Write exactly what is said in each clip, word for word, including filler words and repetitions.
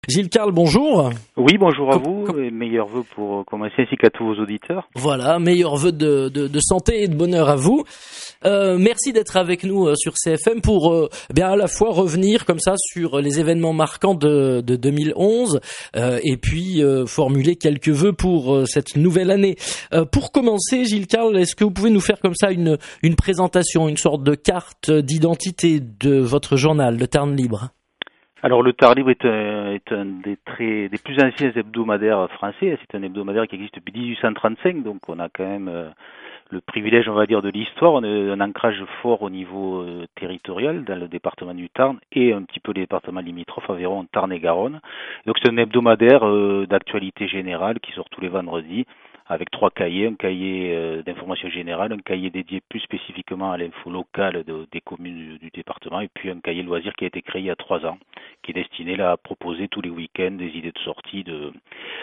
Gilles Carle, bonjour. Oui, bonjour à Com- vous com- et meilleurs vœux pour commencer ainsi qu'à tous vos auditeurs. Voilà, meilleurs vœux de, de, de santé et de bonheur à vous. Euh, merci d'être avec nous euh, sur C F M pour euh, bien à la fois revenir comme ça sur les événements marquants de, de deux mille onze euh, et puis euh, formuler quelques vœux pour euh, cette nouvelle année. Euh, pour commencer, Gilles Carle, est-ce que vous pouvez nous faire comme ça une, une présentation, une sorte de carte d'identité de votre journal, le Tarn Libre? Alors le Tard Libre est un, est un des, très, des plus anciens hebdomadaires français. C'est un hebdomadaire qui existe depuis dix-huit cent trente-cinq, donc on a quand même euh, le privilège, on va dire, de l'histoire. On a un ancrage fort au niveau euh, territorial dans le département du Tarn et un petit peu les départements limitrophes, environ Tarn et Garonne. Donc c'est un hebdomadaire euh, d'actualité générale qui sort tous les vendredis, avec trois cahiers, un cahier euh, d'information générale, un cahier dédié plus spécifiquement à l'info locale de, des communes du, du département, et puis un cahier loisir qui a été créé il y a trois ans, qui est destiné là à proposer tous les week-ends des idées de sortie de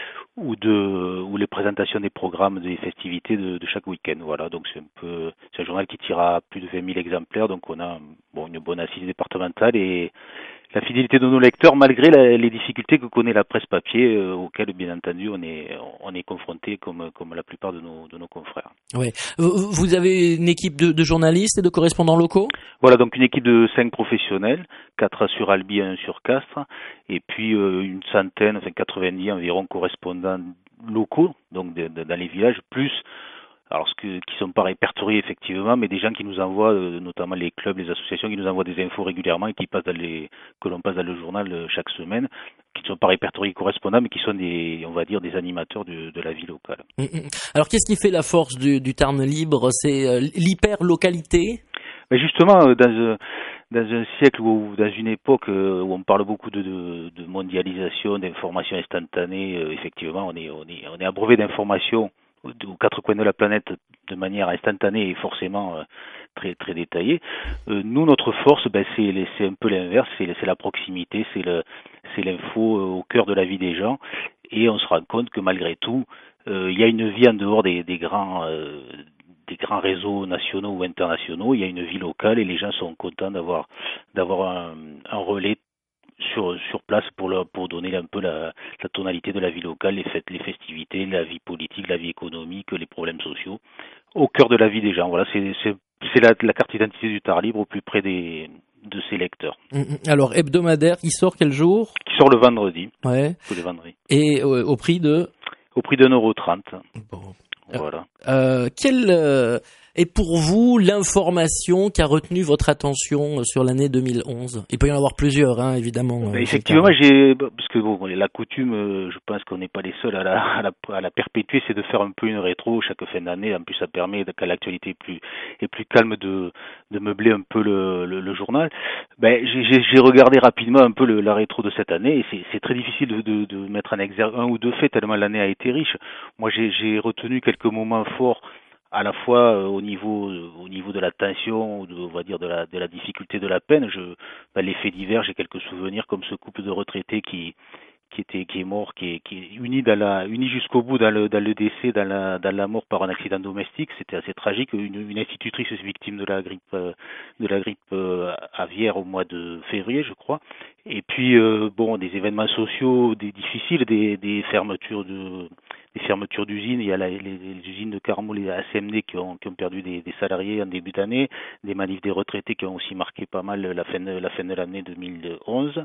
ou de ou les présentations des programmes des festivités de, de chaque week-end. Voilà, donc c'est un peu c'est un journal qui tire à plus de vingt mille exemplaires, donc on a bon une bonne assise départementale et la fidélité de nos lecteurs malgré la, les difficultés que connaît la presse papier euh, auxquelles bien entendu on est on est confronté comme comme la plupart de nos de nos confrères. Ouais. Vous vous avez une équipe de, de journalistes et de correspondants locaux? Voilà, donc une équipe de cinq professionnels, quatre sur Albi et un sur Castres, et puis euh, une centaine, enfin quatre-vingt-dix environ correspondants locaux, donc de, de, dans les villages, plus alors ce que, qui sont pas répertoriés effectivement, mais des gens qui nous envoient, euh, notamment les clubs, les associations, qui nous envoient des infos régulièrement et qui passent dans les, que l'on passe dans le journal euh, chaque semaine, qui ne sont pas répertoriés correspondants, mais qui sont des, on va dire, des animateurs de, de la vie locale. Mm, mm. Alors qu'est-ce qui fait la force du, du Tarn Libre? C'est euh, l'hyper-localité? Mais justement, euh, dans un, dans un siècle ou dans une époque euh, où on parle beaucoup de, de, de mondialisation, d'information instantanée, euh, effectivement, on est, on est, on est abreuvé d'informations aux quatre coins de la planète de manière instantanée et forcément euh, très très détaillée. Euh, nous, notre force, ben, c'est, c'est un peu l'inverse, c'est, c'est la proximité, c'est, le, c'est l'info euh, au cœur de la vie des gens, et on se rend compte que malgré tout, euh, il y a une vie en dehors des, des grands euh, des grands réseaux nationaux ou internationaux. Il y a une vie locale et les gens sont contents d'avoir d'avoir un, un relais sur sur place pour leur, pour donner un peu la, la tonalité de la vie locale, les fêtes, les festivités, la vie politique, la vie économique, les problèmes sociaux au cœur de la vie des gens. Voilà, c'est c'est c'est la, la carte d'identité du Tard Libre au plus près des de ses lecteurs. Alors hebdomadaire, il sort quel jour? Qui sort le vendredi. Ouais. Tous les vendredis. Et euh, au prix de? Au prix d'un euro trente. Bon. Voilà. Euh, quelle euh, est pour vous l'information qui a retenu votre attention sur l'année deux mille onze? Il peut y en avoir plusieurs, hein, évidemment. Ben effectivement, j'ai parce que bon, la coutume, je pense qu'on n'est pas les seuls à la, à la à la perpétuer, c'est de faire un peu une rétro chaque fin d'année. En plus, ça permet qu'à l'actualité est plus est plus calme de de meubler un peu le le, le journal. Ben j'ai j'ai regardé rapidement un peu le, la rétro de cette année et c'est c'est très difficile de, de de mettre en exergue un ou deux faits tellement l'année a été riche. Moi, j'ai j'ai retenu quelques moments forts à la fois euh, au niveau euh, au niveau de la tension, de, on va dire de la de la difficulté de la peine. Je, ben, les faits divers, j'ai quelques souvenirs comme ce couple de retraités qui qui était qui est mort, qui est qui est uni dans la uni jusqu'au bout dans le dans le décès, dans la dans la mort par un accident domestique. C'était assez tragique. Une, une institutrice victime de la grippe euh, de la grippe euh, aviaire au mois de février, je crois. Et puis euh, bon, des événements sociaux, des difficiles, des des fermetures de des fermetures d'usines. Il y a la, les, les usines de Carmol et A C M D qui ont, qui ont perdu des, des salariés en début d'année, des manifs des retraités qui ont aussi marqué pas mal la fin de, la fin de l'année deux mille onze.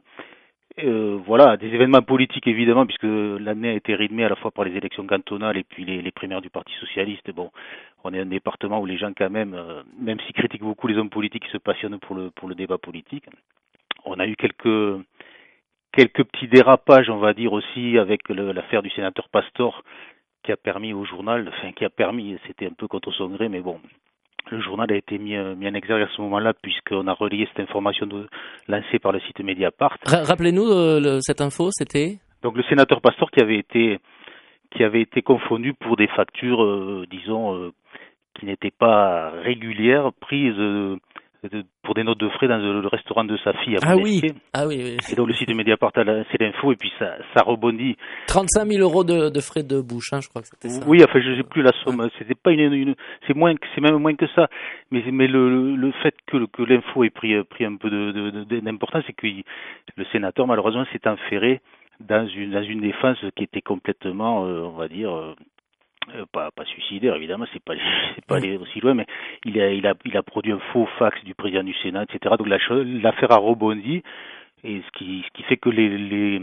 Euh, voilà, des événements politiques évidemment, puisque l'année a été rythmée à la fois par les élections cantonales et puis les, les primaires du Parti Socialiste. Bon, on est un département où les gens quand même, euh, même s'ils critiquent beaucoup les hommes politiques, ils se passionnent pour le pour le débat politique. On a eu quelques quelques petits dérapages, on va dire aussi, avec le, l'affaire du sénateur Pastor, qui a permis au journal, enfin qui a permis, c'était un peu contre son gré, mais bon, le journal a été mis, mis en exergue à ce moment-là, puisqu'on a relayé cette information de, lancée par le site Mediapart. Rappelez-nous euh, le, cette info, c'était donc le sénateur Pastor qui avait été qui avait été confondu pour des factures, euh, disons, euh, qui n'étaient pas régulières, prises euh, pour des notes de frais dans le restaurant de sa fille à ah Montesquieu. Oui, ah oui, oui. Et donc le site de Mediapart a lancé l'info et puis ça, ça rebondit. trente-cinq mille euros de, de frais de bouche, hein, je crois que c'était ça. Oui, enfin je sais plus la somme. Ouais. C'était pas une, une c'est moins, c'est même moins que ça. Mais mais le le fait que que l'info ait pris pris un peu de, de, de d'importance, c'est que le sénateur malheureusement s'est enferré dans une dans une défense qui était complètement, euh, on va dire, euh, pas pas suicidaire évidemment, c'est pas c'est pas aller aussi loin, mais il a il a il a produit un faux fax du président du Sénat, et cetera. Donc la chose, l'affaire a rebondi, et ce qui ce qui fait que les les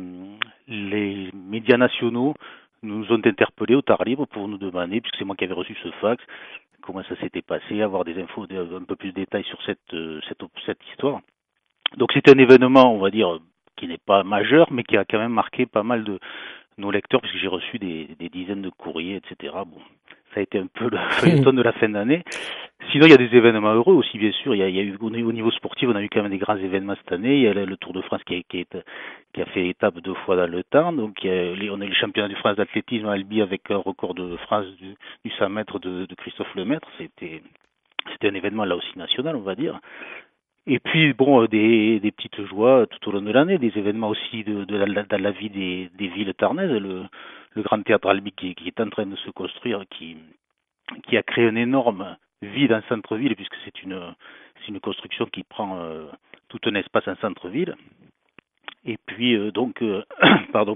les médias nationaux nous ont interpellés au Tard Libre pour nous demander, puisque c'est moi qui avais reçu ce fax, comment ça s'était passé, avoir des infos, un peu plus de détails sur cette cette cette histoire. Donc c'est un événement, on va dire, qui n'est pas majeur, mais qui a quand même marqué pas mal de nos lecteurs, puisque j'ai reçu des, des dizaines de courriers, et cetera. Bon, ça a été un peu le feuilleton de la fin d'année. Sinon, il y a des événements heureux aussi, bien sûr. Il y a, il y a eu au niveau sportif, on a eu quand même des grands événements cette année. Il y a le Tour de France qui a, qui a, qui a fait étape deux fois dans le temps. Donc, il y a les, on a eu le championnat de France d'athlétisme à Albi avec un record de France du, du cent mètres de, de Christophe Lemaître. C'était, c'était un événement là aussi national, on va dire. Et puis, bon, des, des petites joies tout au long de l'année, des événements aussi de, de la, dans la vie des, des villes tarnaises. Le, le Grand Théâtre Albi qui, qui est en train de se construire, qui, qui a créé une énorme vie dans le centre-ville, puisque c'est une, c'est une construction qui prend euh, tout un espace en centre-ville. Et puis, euh, donc, euh, pardon,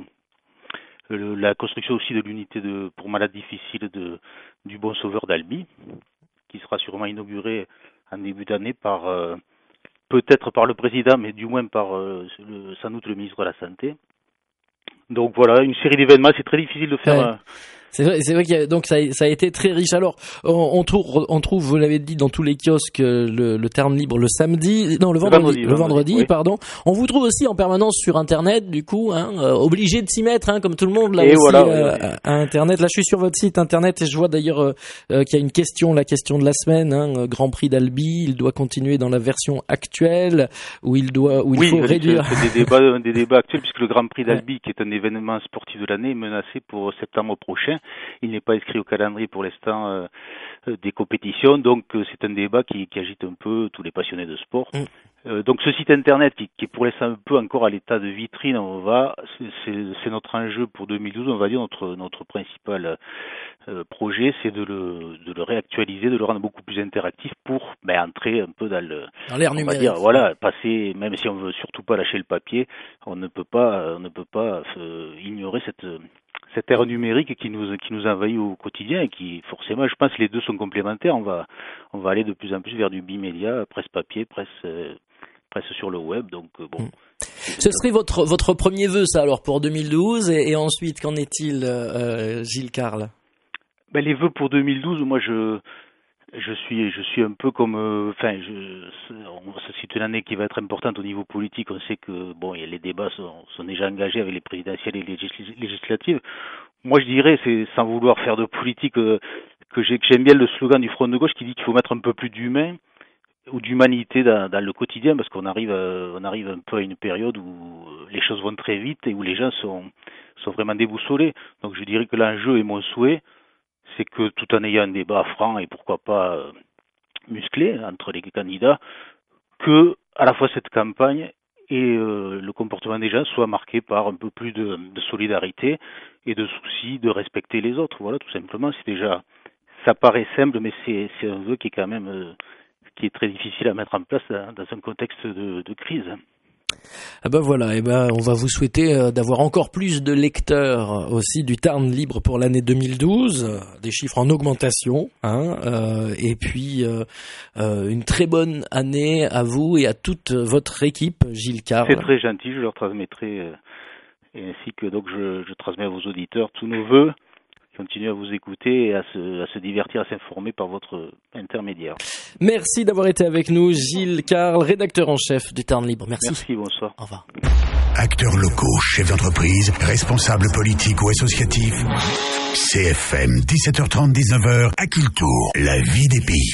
le, la construction aussi de l'unité de, pour malades difficiles de, du Bon Sauveur d'Albi, qui sera sûrement inaugurée en début d'année par... Euh, peut-être par le président, mais du moins par euh, le, sans doute le ministre de la Santé. Donc voilà, une série d'événements, c'est très difficile de faire... Ouais. Euh, C'est vrai, c'est vrai qu'il y a, donc ça, ça a été très riche. Alors, on, on trouve, on trouve, vous l'avez dit, dans tous les kiosques le, le Tarn Libre le samedi, non le vendredi, le vendredi, le vendredi oui. pardon. On vous trouve aussi en permanence sur Internet, du coup, hein, euh, obligé de s'y mettre, hein, comme tout le monde là et aussi voilà, euh, ouais, ouais. à Internet. Là, je suis sur votre site Internet et je vois d'ailleurs euh, euh, qu'il y a une question, la question de la semaine, hein, Grand Prix d'Albi, il doit continuer dans la version actuelle où il doit, où il oui, faut réduire. C'est des débats, des débats actuels puisque le Grand Prix d'Albi, qui est un événement sportif de l'année, est menacé pour septembre prochain. Il n'est pas inscrit au calendrier pour l'instant euh, des compétitions, donc euh, c'est un débat qui, qui agite un peu tous les passionnés de sport. Mm. Euh, donc ce site internet qui, qui est pour l'instant un peu encore à l'état de vitrine, on va, c'est, c'est, c'est notre enjeu pour deux mille douze, on va dire notre notre principal euh, projet, c'est de le de le réactualiser, de le rendre beaucoup plus interactif pour ben, entrer un peu dans le dans l'ère on numérique. Va dire, voilà, passer, même si on veut surtout pas lâcher le papier, on ne peut pas on ne peut pas euh, ignorer cette cette ère numérique qui nous qui nous envahit au quotidien et qui forcément, je pense, les deux sont complémentaires. On va on va aller de plus en plus vers du bimédia, presse papier, presse euh, presse sur le web. Donc euh, bon. Ce serait votre votre premier vœu, ça, alors pour deux mille douze, et, et ensuite qu'en est-il, euh, Gilles Carle? Ben les vœux pour deux mille douze, moi je je suis je suis un peu comme enfin euh, je c'est une année qui va être importante au niveau politique. On sait que bon, les débats sont, sont déjà engagés avec les présidentielles et les législatives. Moi je dirais, c'est sans vouloir faire de politique, euh, que, j'ai, que j'aime bien le slogan du Front de gauche qui dit qu'il faut mettre un peu plus d'humain ou d'humanité dans, dans le quotidien, parce qu'on arrive à, on arrive un peu à une période où les choses vont très vite et où les gens sont sont vraiment déboussolés. Donc je dirais que l'enjeu et mon souhait, c'est que tout en ayant un débat franc et pourquoi pas euh, musclé entre les candidats, que à la fois cette campagne et euh, le comportement des gens soit marqué par un peu plus de, de solidarité et de souci de respecter les autres. Voilà, tout simplement. C'est déjà, ça paraît simple, mais c'est, c'est un vœu qui est quand même euh, qui est très difficile à mettre en place dans, dans un contexte de, de crise. Ah ben voilà, et ben on va vous souhaiter euh, d'avoir encore plus de lecteurs aussi du Tarn Libre pour l'année deux mille douze, euh, des chiffres en augmentation, hein, euh, et puis euh, euh, une très bonne année à vous et à toute votre équipe, Gilles Carle. C'est très gentil, je leur transmettrai, euh, et ainsi que donc je, je transmets à vos auditeurs tous nos vœux. Continuer à vous écouter et à se, à se divertir, à s'informer par votre intermédiaire. Merci d'avoir été avec nous, Gilles Carle, rédacteur en chef du Tarn Libre. Merci. Merci, bonsoir. Au revoir. Acteurs locaux, chefs d'entreprise, responsables politiques ou associatifs. C F M, dix-sept heures trente, dix-neuf heures, à Kiltour, la vie des pays.